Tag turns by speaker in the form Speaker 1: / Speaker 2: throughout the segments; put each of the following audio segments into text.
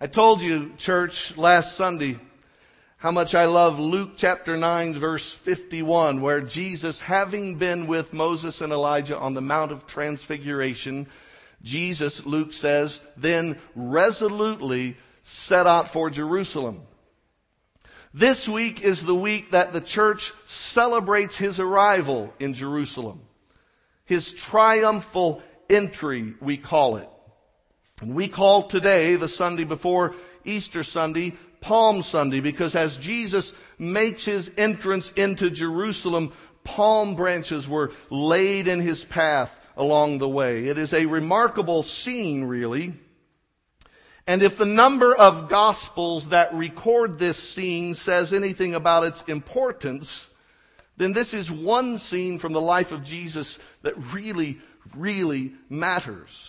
Speaker 1: I told you, church, last Sunday, how much I love Luke chapter 9, verse 51, where Jesus, having been with Moses and Elijah on the Mount of Transfiguration, Jesus, Luke says, then resolutely set out for Jerusalem. This week is the week that the church celebrates his arrival in Jerusalem. His triumphal entry, we call it. And we call today, the Sunday before Easter Sunday, Palm Sunday, because as Jesus makes his entrance into Jerusalem, palm branches were laid in his path along the way. It is a remarkable scene, really. And if the number of Gospels that record this scene says anything about its importance, then this is one scene from the life of Jesus that really, really matters.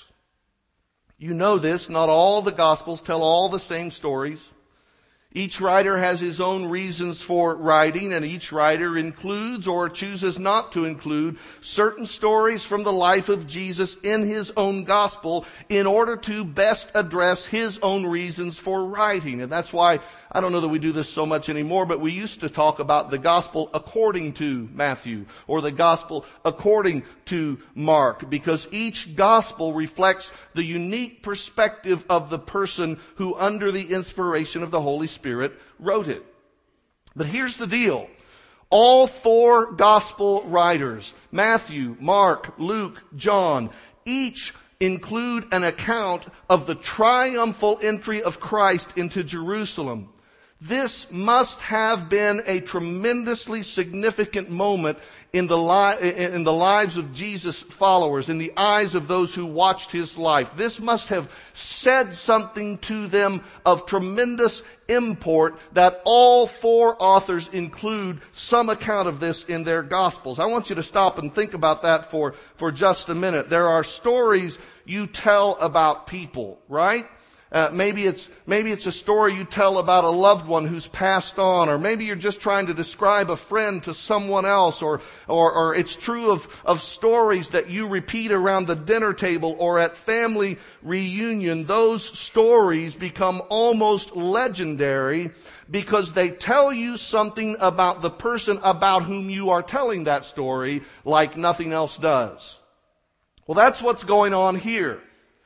Speaker 1: You know this, not all the Gospels tell all the same stories. Each writer has his own reasons for writing, and each writer includes or chooses not to include certain stories from the life of Jesus in his own gospel in order to best address his own reasons for writing. And that's why, I don't know that we do this so much anymore, but we used to talk about the gospel according to Matthew or the gospel according to Mark, because each gospel reflects the unique perspective of the person who, under the inspiration of the Holy Spirit, wrote it. But here's the deal. All four gospel writers, Matthew, Mark, Luke, John, each include an account of the triumphal entry of Christ into Jerusalem. This must have been a tremendously significant moment in the lives of Jesus' followers, in the eyes of those who watched his life. This must have said something to them of tremendous import that all four authors include some account of this in their Gospels. I want you to stop and think about that for just a minute. There are stories you tell about people, right? Maybe it's a story you tell about a loved one who's passed on, or maybe you're just trying to describe a friend to someone else, or it's true of stories that you repeat around the dinner table or at family reunion. Those stories become almost legendary because they tell you something about the person about whom you are telling that story like nothing else does. Well, that's what's going on here.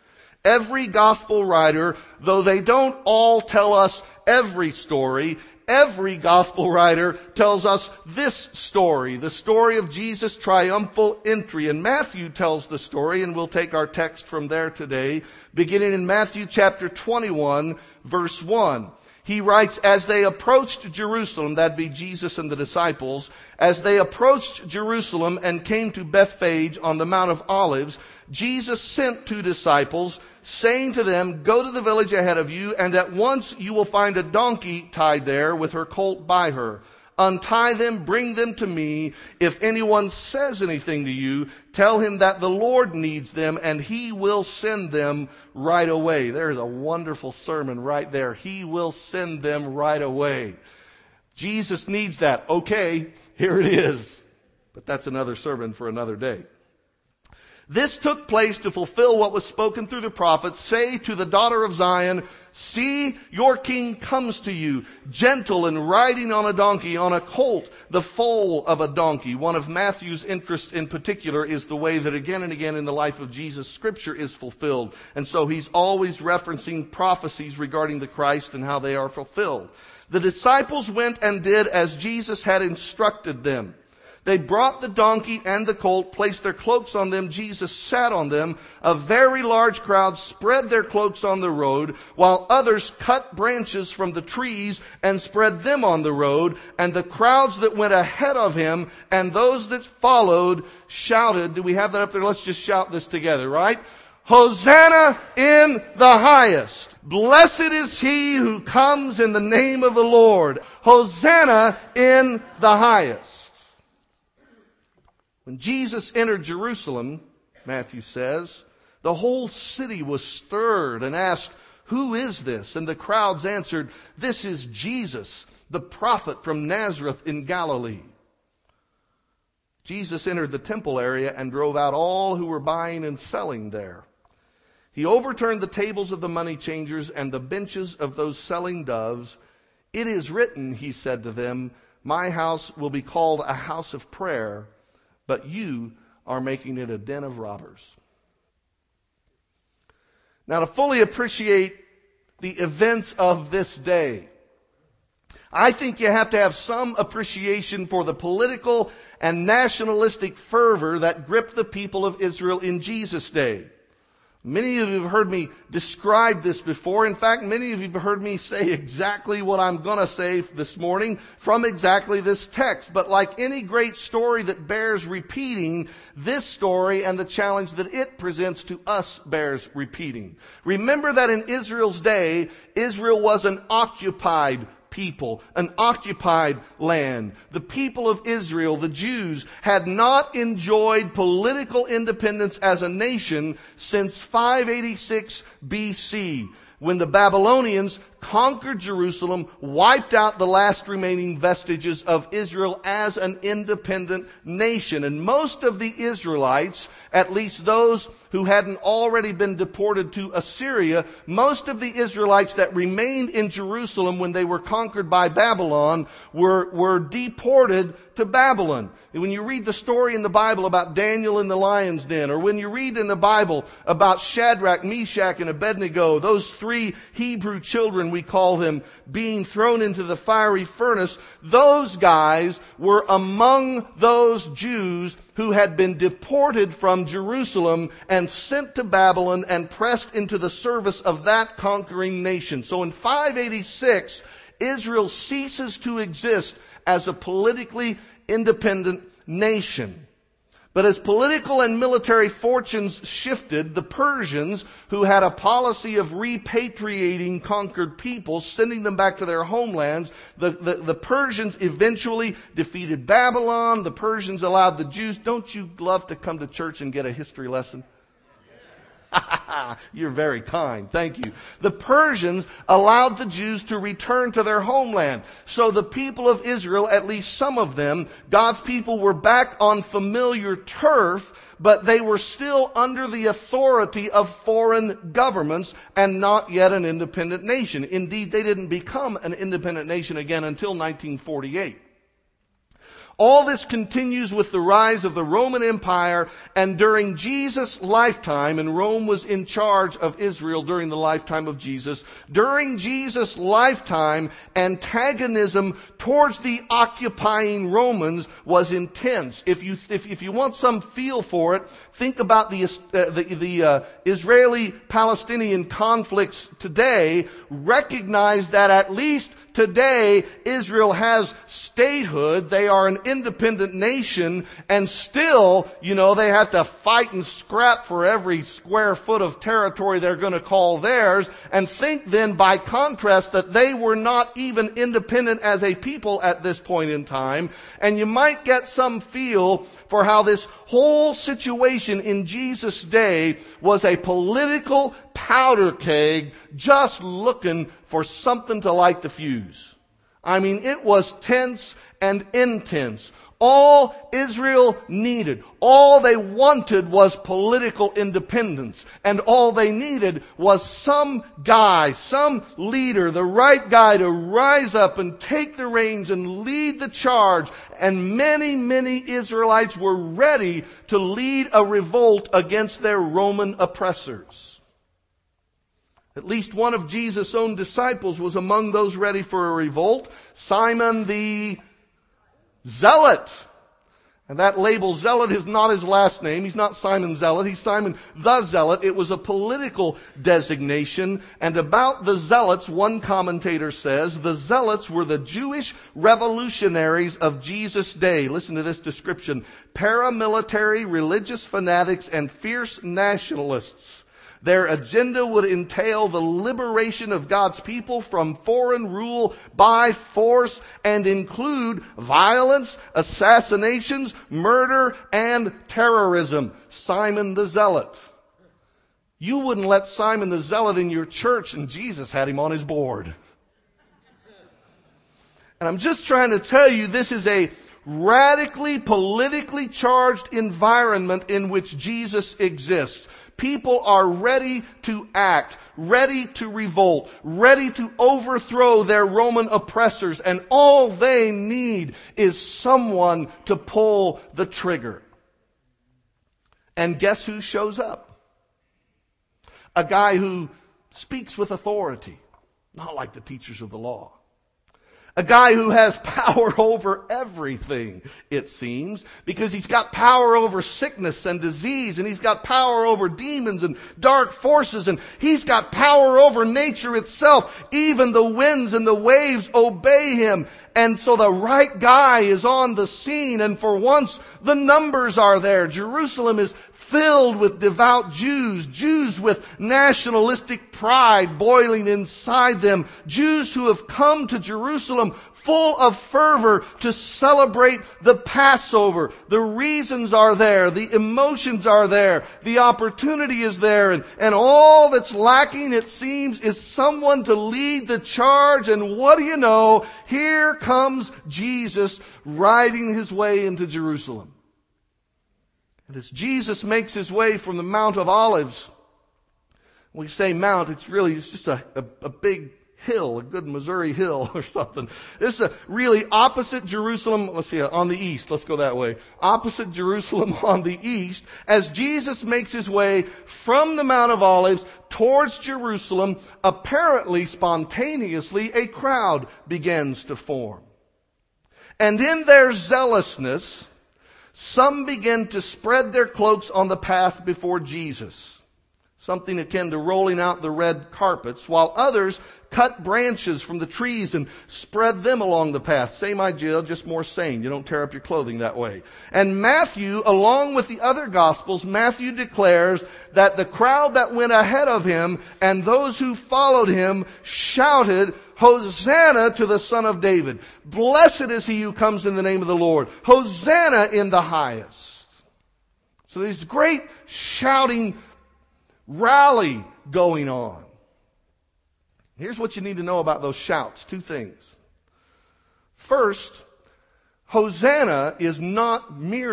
Speaker 1: Every gospel writer, though they don't all tell us every story, every gospel writer tells us this story, the story of Jesus' triumphal entry. And Matthew tells the story, and we'll take our text from there today, beginning in Matthew chapter 21, verse 1. He writes, as they approached Jerusalem, that'd be Jesus and the disciples, as they approached Jerusalem and came to Bethphage on the Mount of Olives, Jesus sent 2 disciples, saying to them, go to the village ahead of you, and at once you will find a donkey tied there with her colt by her. Untie them, bring them to me. If anyone says anything to you, tell him that the Lord needs them, and he will send them right away. There's a wonderful sermon right there. He will send them right away. Jesus needs that. Okay, here it is. But that's another sermon for another day. This took place to fulfill what was spoken through the prophets. Say to the daughter of Zion, see, your king comes to you, gentle and riding on a donkey, on a colt, the foal of a donkey. One of Matthew's interests in particular is the way that again and again in the life of Jesus, Scripture is fulfilled. And so he's always referencing prophecies regarding the Christ and how they are fulfilled. The disciples went and did as Jesus had instructed them. They brought the donkey and the colt, placed their cloaks on them. Jesus sat on them. A very large crowd spread their cloaks on the road, while others cut branches from the trees and spread them on the road. And the crowds that went ahead of him and those that followed shouted. Do we have that up there? Let's just shout this together, right? Hosanna in the highest. Blessed is he who comes in the name of the Lord. Hosanna in the highest. When Jesus entered Jerusalem, Matthew says, the whole city was stirred and asked, who is this? And the crowds answered, this is Jesus, the prophet from Nazareth in Galilee. Jesus entered the temple area and drove out all who were buying and selling there. He overturned the tables of the money changers and the benches of those selling doves. It is written, he said to them, my house will be called a house of prayer, but you are making it a den of robbers. Now, to fully appreciate the events of this day, I think you have to have some appreciation for the political and nationalistic fervor that gripped the people of Israel in Jesus' day. Many of you have heard me describe this before. In fact, many of you have heard me say exactly what I'm going to say this morning from exactly this text. But like any great story that bears repeating, this story and the challenge that it presents to us bears repeating. Remember that in Israel's day, Israel was an occupied people, an occupied land. The people of Israel, the Jews, had not enjoyed political independence as a nation since 586 BC, when the Babylonians conquered Jerusalem, wiped out the last remaining vestiges of Israel as an independent nation. And most of the Israelites, at least those who hadn't already been deported to Assyria, most of the Israelites that remained in Jerusalem when they were conquered by Babylon were deported to Babylon. And when you read the story in the Bible about Daniel in the lion's den, or when you read in the Bible about Shadrach, Meshach, and Abednego, those three Hebrew children, we call them, being thrown into the fiery furnace, those guys were among those Jews who had been deported from Jerusalem and sent to Babylon and pressed into the service of that conquering nation. So in 586, Israel ceases to exist as a politically independent nation. But as political and military fortunes shifted, the Persians, who had a policy of repatriating conquered people, sending them back to their homelands, the Persians eventually defeated Babylon. The Persians allowed the Jews. Don't you love to come to church and get a history lesson? You're very kind. Thank you. The Persians allowed the Jews to return to their homeland. So the people of Israel, at least some of them, God's people, were back on familiar turf, but they were still under the authority of foreign governments and not yet an independent nation. Indeed, they didn't become an independent nation again until 1948. All this continues with the rise of the Roman Empire, and during Jesus' lifetime, and Rome was in charge of Israel during the lifetime of Jesus, during Jesus' lifetime, antagonism towards the occupying Romans was intense. If you want some feel for it, think about the Israeli-Palestinian conflicts today. Recognize that at least today, Israel has statehood. They are an independent nation, and still, they have to fight and scrap for every square foot of territory they're going to call theirs. And think then, by contrast, that they were not even independent as a people at this point in time. And you might get some feel for how this whole situation in Jesus' day was a political powder keg just looking for something to light the fuse. I mean, it was tense and intense. All Israel needed, all they wanted was political independence. And all they needed was some guy, some leader, the right guy to rise up and take the reins and lead the charge. And many, many Israelites were ready to lead a revolt against their Roman oppressors. At least one of Jesus' own disciples was among those ready for a revolt, Simon the Zealot. And that label, Zealot, is not his last name. He's not Simon Zealot. He's Simon the Zealot. It was a political designation. And about the Zealots, one commentator says, the Zealots were the Jewish revolutionaries of Jesus' day. Listen to this description. Paramilitary, religious fanatics, and fierce nationalists. Their agenda would entail the liberation of God's people from foreign rule by force and include violence, assassinations, murder, and terrorism. Simon the Zealot. You wouldn't let Simon the Zealot in your church, and Jesus had him on his board. And I'm just trying to tell you, this is a radically politically charged environment in which Jesus exists. People are ready to act, ready to revolt, ready to overthrow their Roman oppressors, and all they need is someone to pull the trigger. And guess who shows up? A guy who speaks with authority, not like the teachers of the law. A guy who has power over everything, it seems, because he's got power over sickness and disease, and he's got power over demons and dark forces, and he's got power over nature itself. Even the winds and the waves obey him. And so the right guy is on the scene, and for once the numbers are there. Jerusalem is filled with devout Jews, Jews with nationalistic pride boiling inside them, Jews who have come to Jerusalem full of fervor to celebrate the Passover. The reasons are there, the emotions are there, the opportunity is there, and all that's lacking, it seems, is someone to lead the charge. And what do you know? Here comes Jesus riding his way into Jerusalem. And as Jesus makes his way from the Mount of Olives, when we say mount, it's just a big hill, a good Missouri hill or something. This is really opposite Jerusalem. Let's see, on the east. Let's go that way. Opposite Jerusalem on the east. As Jesus makes his way from the Mount of Olives towards Jerusalem, apparently spontaneously, a crowd begins to form. And in their zealousness, some begin to spread their cloaks on the path before Jesus, something akin to rolling out the red carpets, while others cut branches from the trees and spread them along the path. Same idea, just more sane. You don't tear up your clothing that way. And Matthew, along with the other Gospels, Matthew declares that the crowd that went ahead of him and those who followed him shouted, "Hosanna to the Son of David. Blessed is he who comes in the name of the Lord. Hosanna in the highest." So there's great shouting rally going on. Here's what you need to know about those shouts. Two things. First, Hosanna is not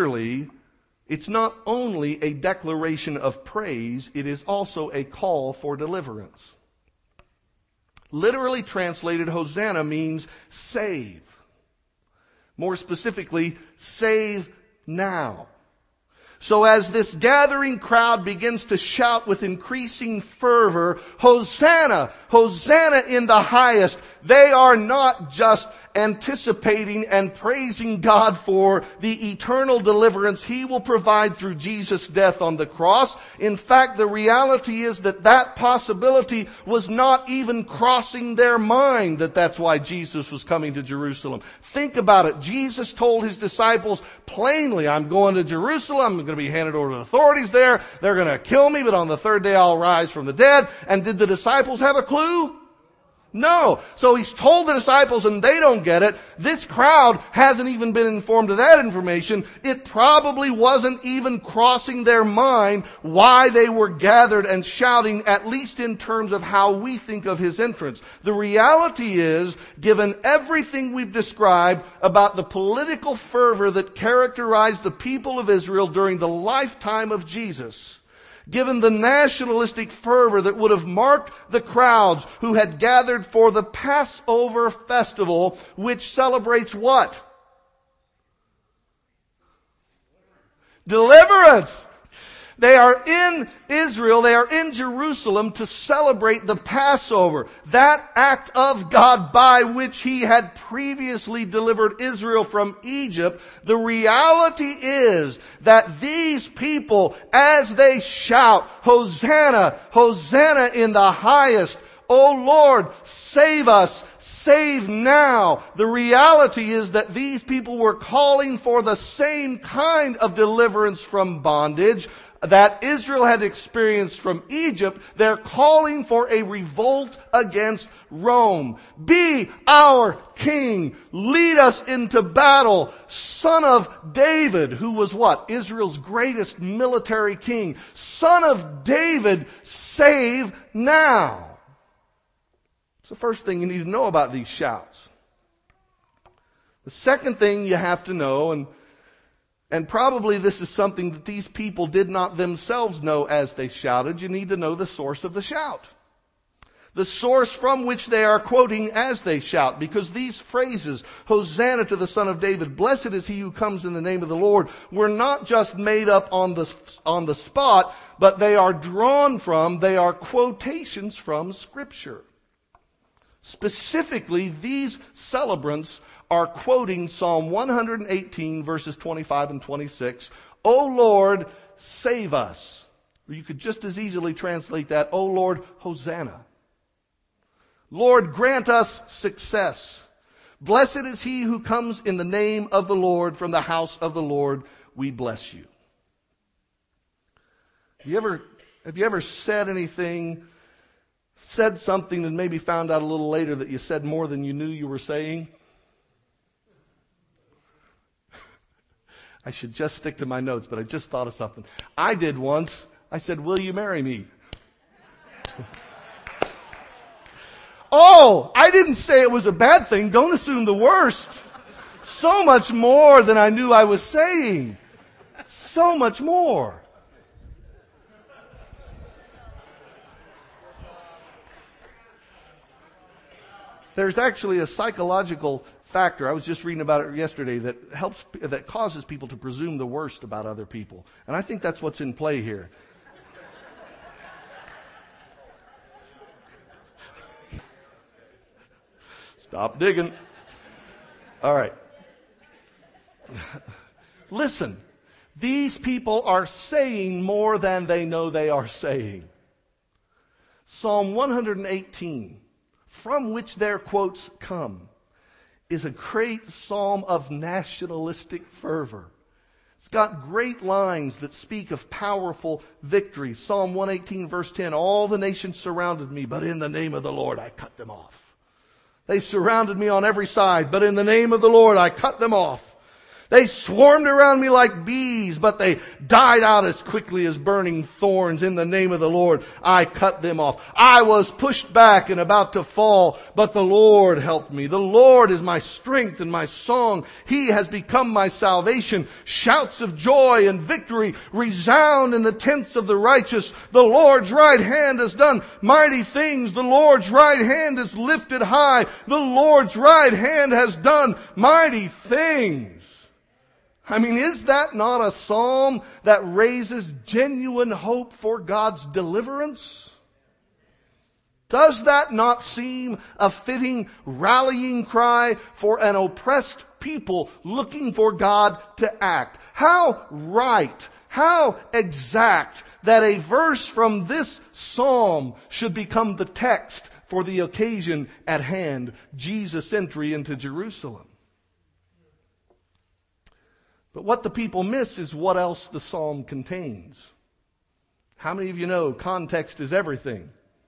Speaker 1: only a declaration of praise, it is also a call for deliverance. Literally translated, Hosanna means save. More specifically, save now. So as this gathering crowd begins to shout with increasing fervor, "Hosanna! Hosanna in the highest," they are not just anticipating and praising God for the eternal deliverance He will provide through Jesus' death on the cross. In fact, the reality is that possibility was not even crossing their mind, that's why Jesus was coming to Jerusalem. Think about it. Jesus told His disciples plainly, "I'm going to Jerusalem. I'm going to be handed over to the authorities there. They're going to kill me, but on the third day I'll rise from the dead." And did the disciples have a clue? No. So He's told the disciples and they don't get it. This crowd hasn't even been informed of that information. It probably wasn't even crossing their mind why they were gathered and shouting, at least in terms of how we think of His entrance. The reality is, given everything we've described about the political fervor that characterized the people of Israel during the lifetime of Jesus, given the nationalistic fervor that would have marked the crowds who had gathered for the Passover festival, which celebrates what? Deliverance. They are in Israel, they are in Jerusalem to celebrate the Passover, that act of God by which He had previously delivered Israel from Egypt. The reality is that these people, as they shout, "Hosanna, Hosanna in the highest, O Lord, save us, save now." The reality is that these people were calling for the same kind of deliverance from bondage that Israel had experienced from Egypt. They're calling for a revolt against Rome. "Be our king. Lead us into battle. Son of David," who was what? Israel's greatest military king. "Son of David, save now." It's the first thing you need to know about these shouts. The second thing you have to know, and And probably this is something that these people did not themselves know as they shouted. You need to know the source of the shout. The source from which they are quoting as they shout. Because these phrases, Hosanna to the Son of David, blessed is he who comes in the name of the Lord, were not just made up on the spot, but they are they are quotations from Scripture. Specifically, these celebrants are quoting Psalm 118 verses 25 and 26. O Lord, save us. Or you could just as easily translate that, O Lord, Hosanna. Lord, grant us success. Blessed is he who comes in the name of the Lord. From the house of the Lord we bless you. Have you ever said something and maybe found out a little later that you said more than you knew you were saying? I should just stick to my notes, but I just thought of something. I did once. I said, will you marry me? Oh, I didn't say it was a bad thing. Don't assume the worst. So much more than I knew I was saying. So much more. There's actually a psychological factor. I was just reading about it yesterday that causes people to presume the worst about other people. And I think that's what's in play here. Stop digging. All right. Listen, these people are saying more than they know they are saying. Psalm 118, from which their quotes come, is a great psalm of nationalistic fervor. It's got great lines that speak of powerful victory. Psalm 118 verse 10, all the nations surrounded me, but in the name of the Lord I cut them off. They surrounded me on every side, but in the name of the Lord I cut them off. They swarmed around me like bees, but they died out as quickly as burning thorns. In the name of the Lord, I cut them off. I was pushed back and about to fall, but the Lord helped me. The Lord is my strength and my song. He has become my salvation. Shouts of joy and victory resound in the tents of the righteous. The Lord's right hand has done mighty things. The Lord's right hand is lifted high. The Lord's right hand has done mighty things. I mean, is that not a psalm that raises genuine hope for God's deliverance? Does that not seem a fitting rallying cry for an oppressed people looking for God to act? How right, how exact that a verse from this psalm should become the text for the occasion at hand, Jesus' entry into Jerusalem. But what the people miss is what else the psalm contains. How many of you know context is everything?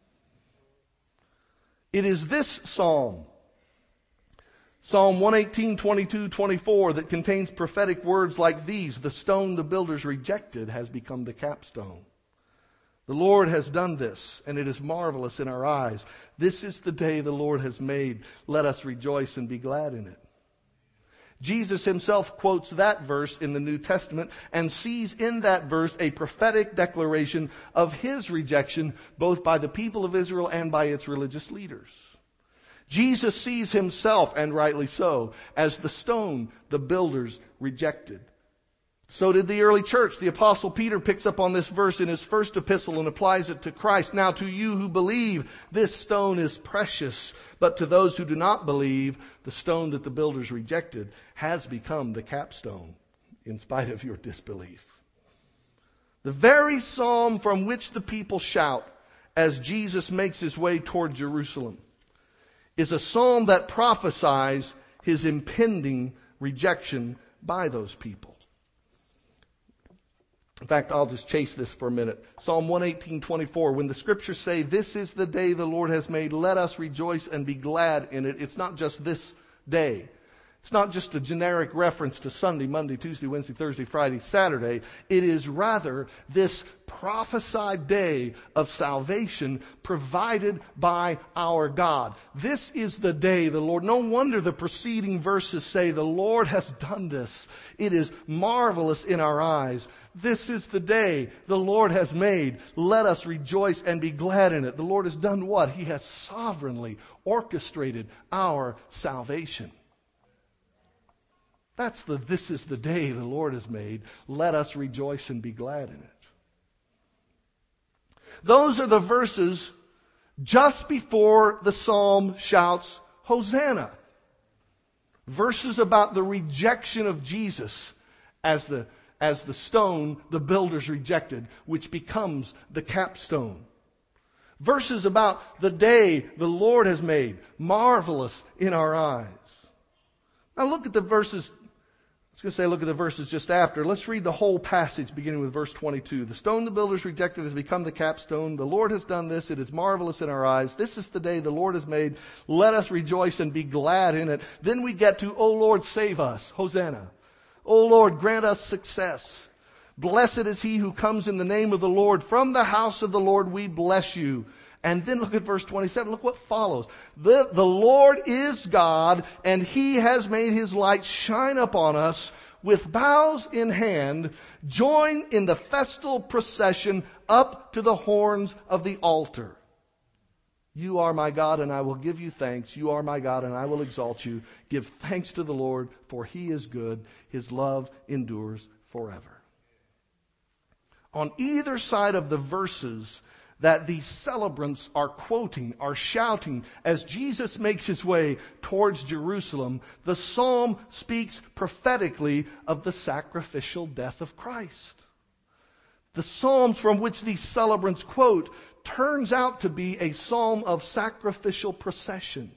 Speaker 1: It is this psalm, Psalm 118, 22, 24, that contains prophetic words like these. The stone the builders rejected has become the capstone. The Lord has done this, and it is marvelous in our eyes. This is the day the Lord has made. Let us rejoice and be glad in it. Jesus himself quotes that verse in the New Testament and sees in that verse a prophetic declaration of his rejection both by the people of Israel and by its religious leaders. Jesus sees himself, and rightly so, as the stone the builders rejected. So did the early church. The Apostle Peter picks up on this verse in his first epistle and applies it to Christ. Now to you who believe, this stone is precious. But to those who do not believe, the stone that the builders rejected has become the capstone, in spite of your disbelief. The very psalm from which the people shout as Jesus makes his way toward Jerusalem is a psalm that prophesies his impending rejection by those people. In fact, I'll just chase this for a minute. Psalm 118:24. When the scriptures say, this is the day the Lord has made, let us rejoice and be glad in it. It's not just this day. It's not just a generic reference to Sunday, Monday, Tuesday, Wednesday, Thursday, Friday, Saturday. It is rather this prophesied day of salvation provided by our God. This is the day the Lord. No wonder the preceding verses say, the Lord has done this. It is marvelous in our eyes. This is the day the Lord has made. Let us rejoice and be glad in it. The Lord has done what? He has sovereignly orchestrated our salvation. This is the day the Lord has made. Let us rejoice and be glad in it. Those are the verses just before the psalm shouts, Hosanna. Verses about the rejection of Jesus as the stone the builders rejected, which becomes the capstone. Verses about the day the Lord has made, marvelous in our eyes. Now look at the verses. I was going to say look at the verses just after. Let's read the whole passage beginning with verse 22. The stone the builders rejected has become the capstone. The Lord has done this. It is marvelous in our eyes. This is the day the Lord has made. Let us rejoice and be glad in it. Then we get to, O Lord, save us. Hosanna. O Lord, grant us success. Blessed is he who comes in the name of the Lord. From the house of the Lord we bless you. And then look at verse 27. Look what follows. The Lord is God, and he has made his light shine upon us. With boughs in hand, join in the festal procession up to the horns of the altar. You are my God, and I will give you thanks. You are my God, and I will exalt you. Give thanks to the Lord, for he is good. His love endures forever. On either side of the verses that these celebrants are quoting, are shouting as Jesus makes his way towards Jerusalem, the psalm speaks prophetically of the sacrificial death of Christ. The psalms from which these celebrants quote turns out to be a psalm of sacrificial procession.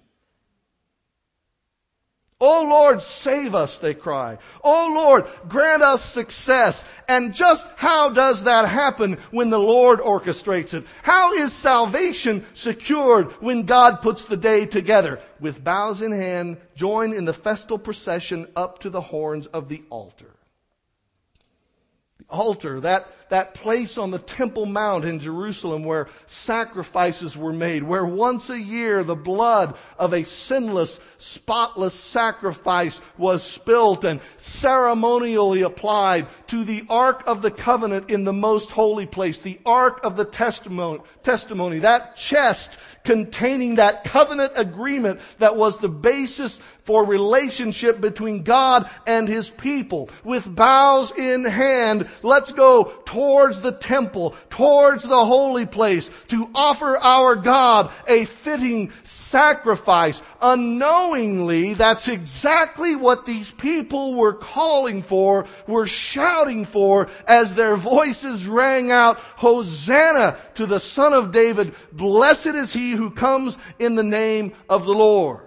Speaker 1: "O Lord, save us," they cry. "O Lord, grant us success." And just how does that happen when the Lord orchestrates it? How is salvation secured when God puts the day together? With boughs in hand, join in the festal procession up to the horns of the altar. The altar, that place on the Temple Mount in Jerusalem where sacrifices were made, where once a year the blood of a sinless, spotless sacrifice was spilt and ceremonially applied to the Ark of the Covenant in the most holy place, the Ark of the testimony, that chest containing that covenant agreement that was the basis for relationship between God and his people. With boughs in hand, let's go towards the temple, towards the holy place, to offer our God a fitting sacrifice. Unknowingly, that's exactly what these people were calling for, were shouting for, as their voices rang out, "Hosanna to the Son of David. Blessed is he who comes in the name of the Lord."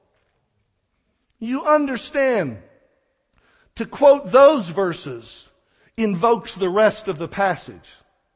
Speaker 1: You understand, to quote those verses invokes the rest of the passage.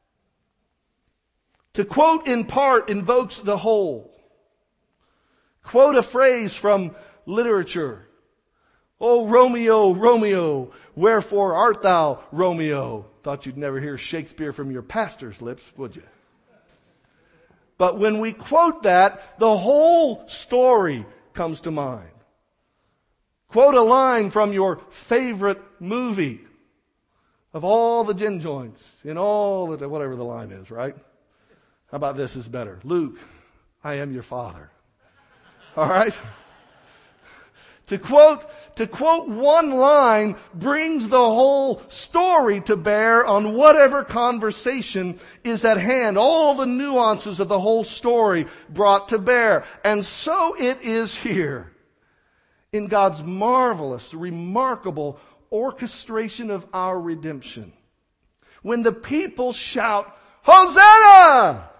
Speaker 1: To quote in part invokes the whole. Quote a phrase from literature. "Oh, Romeo, Romeo, wherefore art thou, Romeo?" Thought you'd never hear Shakespeare from your pastor's lips, would you? But when we quote that, the whole story comes to mind. Quote a line from your favorite movie of all the gin joints in all the, whatever the line is, right? How about this is better? "Luke, I am your father." All right? To quote one line brings the whole story to bear on whatever conversation is at hand. All the nuances of the whole story brought to bear. And so it is here. In God's marvelous, remarkable orchestration of our redemption. When the people shout, "Hosanna!"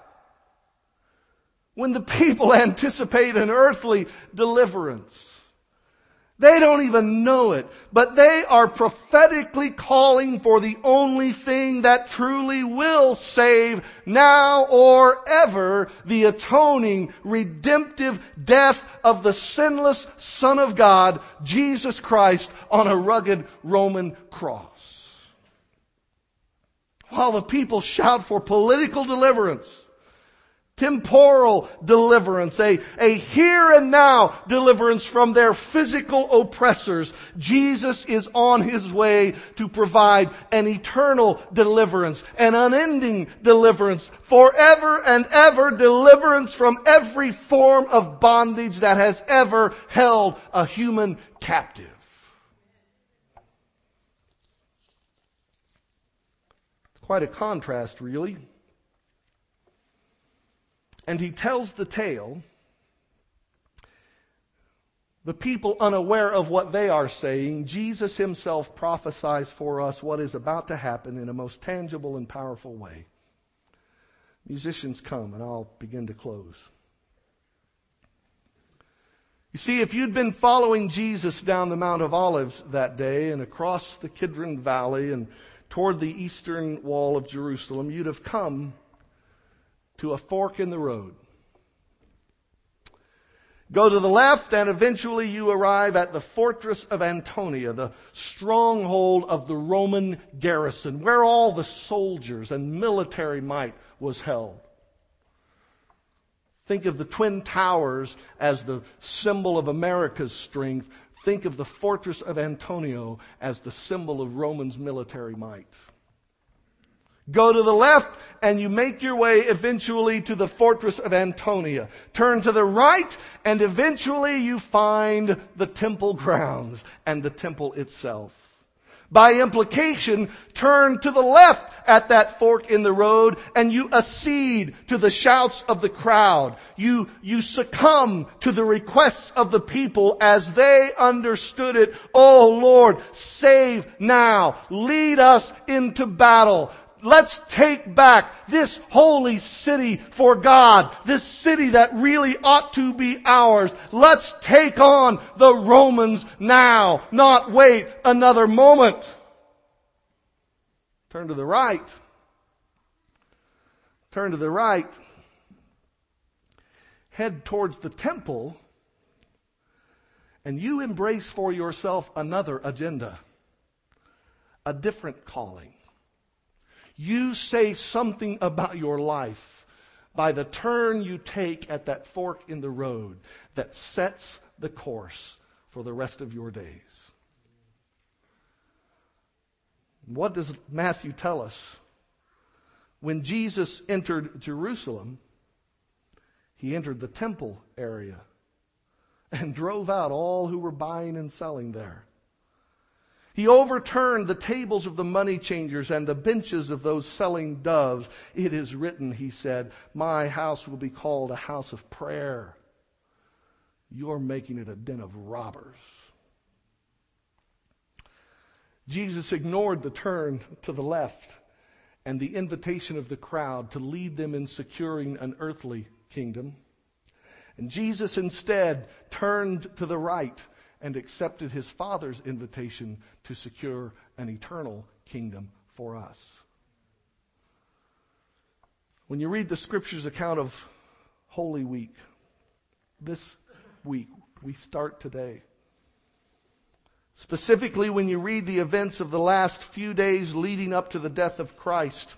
Speaker 1: When the people anticipate an earthly deliverance. They don't even know it, but they are prophetically calling for the only thing that truly will save now or ever, the atoning, redemptive death of the sinless Son of God, Jesus Christ, on a rugged Roman cross. While the people shout for political deliverance, temporal deliverance, a here and now deliverance from their physical oppressors, Jesus is on His way to provide an eternal deliverance, an unending deliverance, forever and ever deliverance from every form of bondage that has ever held a human captive. It's quite a contrast, really. And He tells the tale, the people unaware of what they are saying. Jesus Himself prophesies for us what is about to happen in a most tangible and powerful way. Musicians, come, and I'll begin to close. You see, if you'd been following Jesus down the Mount of Olives that day and across the Kidron Valley and toward the eastern wall of Jerusalem, you'd have come to a fork in the road. Go to the left and eventually you arrive at the fortress of Antonia, the stronghold of the Roman garrison, where all the soldiers and military might was held. Think of the Twin Towers as the symbol of America's strength. Think of the fortress of Antonio as the symbol of Rome's military might. Go to the left and you make your way eventually to the fortress of Antonia. Turn to the right and eventually you find the temple grounds and the temple itself. By implication, turn to the left at that fork in the road and you accede to the shouts of the crowd. You succumb to the requests of the people as they understood it. Oh Lord, save now. Lead us into battle. Let's take back this holy city for God. This city that really ought to be ours. Let's take on the Romans now, not wait another moment. Turn to the right. Turn to the right. Head towards the temple. And you embrace for yourself another agenda. A different calling. You say something about your life by the turn you take at that fork in the road that sets the course for the rest of your days. What does Matthew tell us? When Jesus entered Jerusalem, He entered the temple area and drove out all who were buying and selling there. He overturned the tables of the money changers and the benches of those selling doves. It is written, He said, my house will be called a house of prayer. You're making it a den of robbers. Jesus ignored the turn to the left and the invitation of the crowd to lead them in securing an earthly kingdom. And Jesus instead turned to the right and accepted His Father's invitation to secure an eternal kingdom for us. When you read the Scriptures account of Holy Week, this week, we start today. Specifically, when you read the events of the last few days leading up to the death of Christ,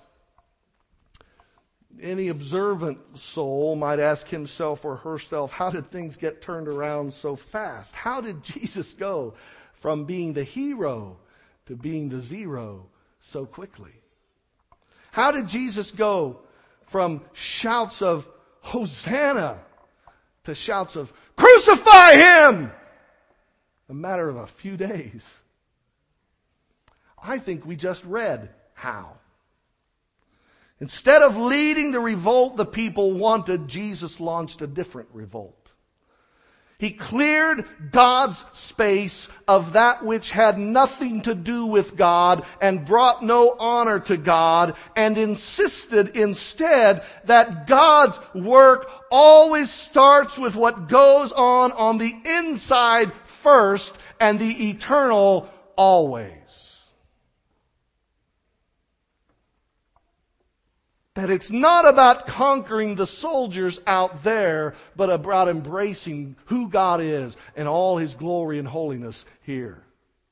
Speaker 1: any observant soul might ask himself or herself, how did things get turned around so fast? How did Jesus go from being the hero to being the zero so quickly? How did Jesus go from shouts of Hosanna to shouts of crucify Him? A matter of a few days. I think we just read how. Instead of leading the revolt the people wanted, Jesus launched a different revolt. He cleared God's space of that which had nothing to do with God and brought no honor to God, and insisted instead that God's work always starts with what goes on the inside first, and the eternal always. That it's not about conquering the soldiers out there, but about embracing who God is and all His glory and holiness here.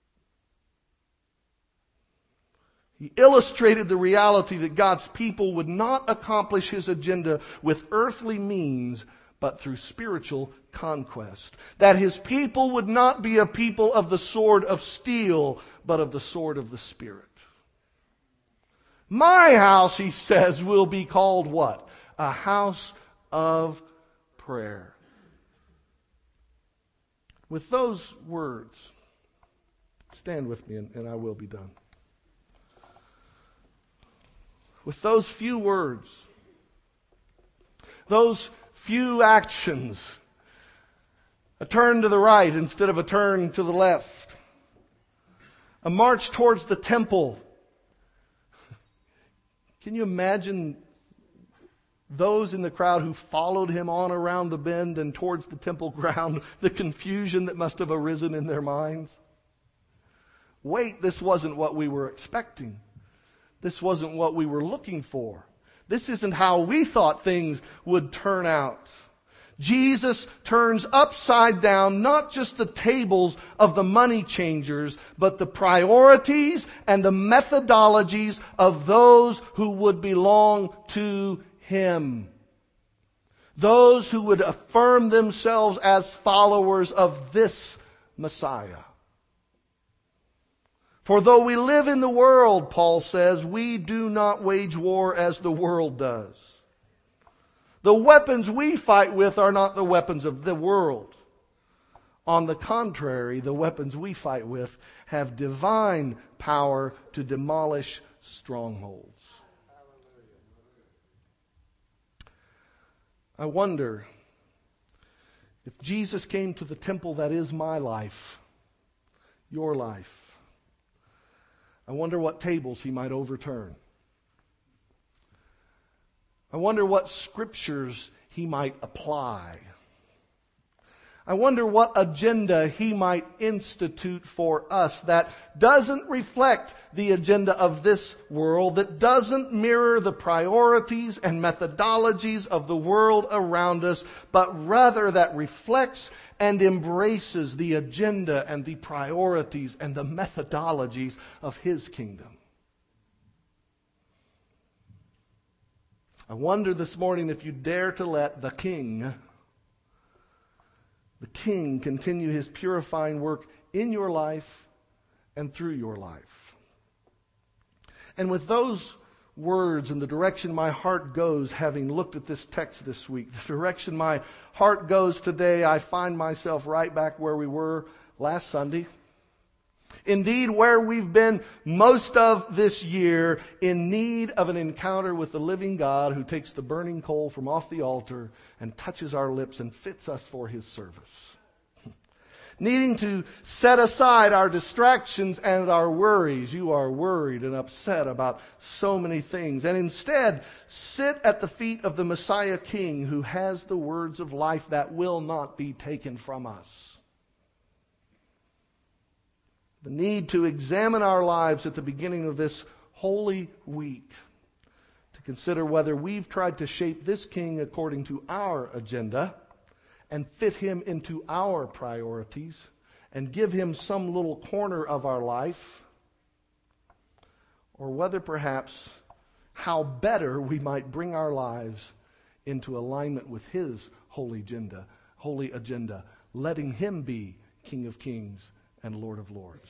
Speaker 1: He illustrated the reality that God's people would not accomplish His agenda with earthly means, but through spiritual conquest. That His people would not be a people of the sword of steel, but of the sword of the Spirit. My house, He says, will be called what? A house of prayer. With those words, stand with me and I will be done. With those few words, those few actions, a turn to the right instead of a turn to the left, a march towards the temple. Can you imagine those in the crowd who followed Him on around the bend and towards the temple ground, the confusion that must have arisen in their minds? Wait, this wasn't what we were expecting. This wasn't what we were looking for. This isn't how we thought things would turn out. Jesus turns upside down not just the tables of the money changers, but the priorities and the methodologies of those who would belong to Him. Those who would affirm themselves as followers of this Messiah. For though we live in the world, Paul says, we do not wage war as the world does. The weapons we fight with are not the weapons of the world. On the contrary, the weapons we fight with have divine power to demolish strongholds. I wonder if Jesus came to the temple that is my life, your life, I wonder what tables He might overturn. I wonder what scriptures He might apply. I wonder what agenda He might institute for us that doesn't reflect the agenda of this world, that doesn't mirror the priorities and methodologies of the world around us, but rather that reflects and embraces the agenda and the priorities and the methodologies of His kingdom. I wonder this morning if you dare to let the King continue His purifying work in your life and through your life. And with those words and the direction my heart goes, having looked at this text this week, the direction my heart goes today, I find myself right back where we were last Sunday. Indeed, where we've been most of this year, in need of an encounter with the living God who takes the burning coal from off the altar and touches our lips and fits us for His service. Needing to set aside our distractions and our worries. You are worried and upset about so many things. And instead, sit at the feet of the Messiah King who has the words of life that will not be taken from us. The need to examine our lives at the beginning of this Holy Week, to consider whether we've tried to shape this King according to our agenda and fit Him into our priorities and give Him some little corner of our life, or whether perhaps how better we might bring our lives into alignment with His holy agenda, letting Him be King of Kings and Lord of Lords.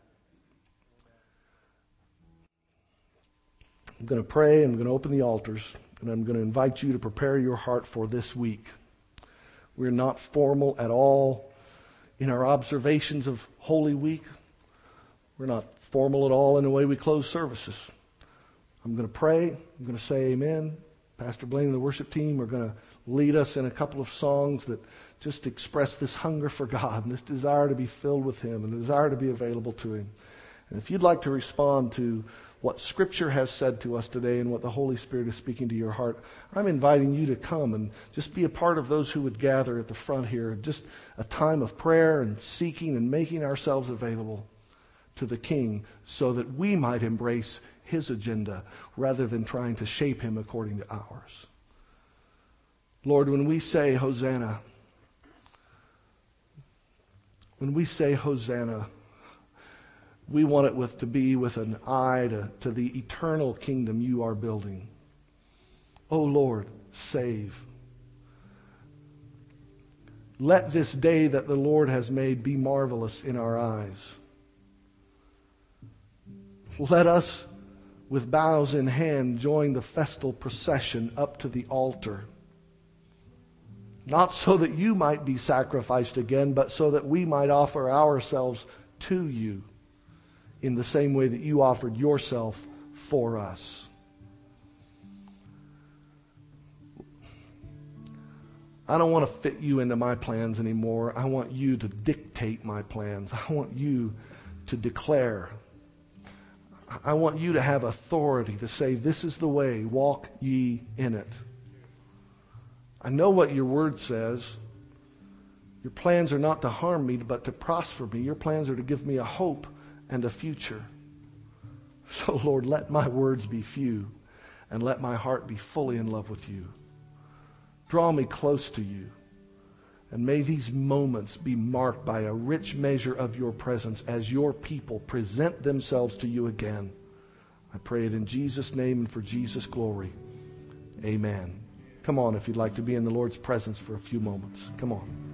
Speaker 1: I'm going to pray, I'm going to open the altars, and I'm going to invite you to prepare your heart for this week. We're not formal at all in our observations of Holy Week. We're not formal at all in the way we close services. I'm going to pray, I'm going to say amen. Pastor Blaine and the worship team are going to lead us in a couple of songs that just express this hunger for God and this desire to be filled with Him and a desire to be available to Him. And if you'd like to respond to what Scripture has said to us today and what the Holy Spirit is speaking to your heart, I'm inviting you to come and just be a part of those who would gather at the front here. Just a time of prayer and seeking and making ourselves available to the King so that we might embrace His agenda rather than trying to shape Him according to ours. Lord, when we say Hosanna, we want it to be with an eye to the eternal kingdom you are building. Oh Lord, save. Let this day that the Lord has made be marvelous in our eyes. Let us, with boughs in hand, join the festal procession up to the altar. Not so that you might be sacrificed again, but so that we might offer ourselves to you in the same way that you offered yourself for us. I don't want to fit you into my plans anymore. I want you to dictate my plans. I want you to declare. I want you to have authority to say, this is the way, walk ye in it. I know what your word says. Your plans are not to harm me, but to prosper me. Your plans are to give me a hope and a future. So, Lord, let my words be few and let my heart be fully in love with you. Draw me close to you. And may these moments be marked by a rich measure of your presence as your people present themselves to you again. I pray it in Jesus' name and for Jesus' glory. Amen. Come on, if you'd like to be in the Lord's presence for a few moments. Come on.